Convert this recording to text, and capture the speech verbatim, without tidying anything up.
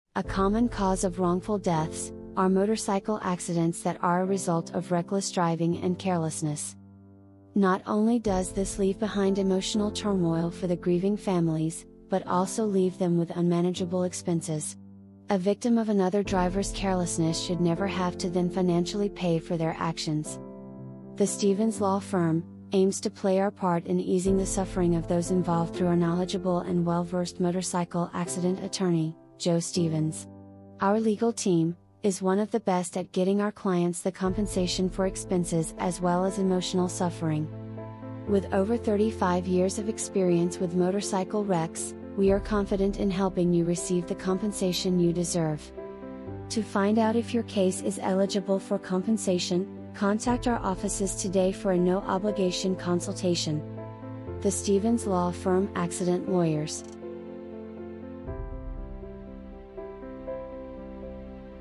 A common cause of wrongful deaths are motorcycle accidents that are a result of reckless driving and carelessness. Not only does this leave behind emotional turmoil for the grieving families, but also leave them with unmanageable expenses. A victim of another driver's carelessness should never have to then financially pay for their actions. The Stevens Law Firm aims to play our part in easing the suffering of those involved through our knowledgeable and well-versed motorcycle accident attorney, Joe Stevens. Our legal team is one of the best at getting our clients the compensation for expenses as well as emotional suffering. With over thirty-five years of experience with motorcycle wrecks, we are confident in helping you receive the compensation you deserve. To find out if your case is eligible for compensation, contact our offices today for a no-obligation consultation. The Stevens Law Firm Accident Lawyers.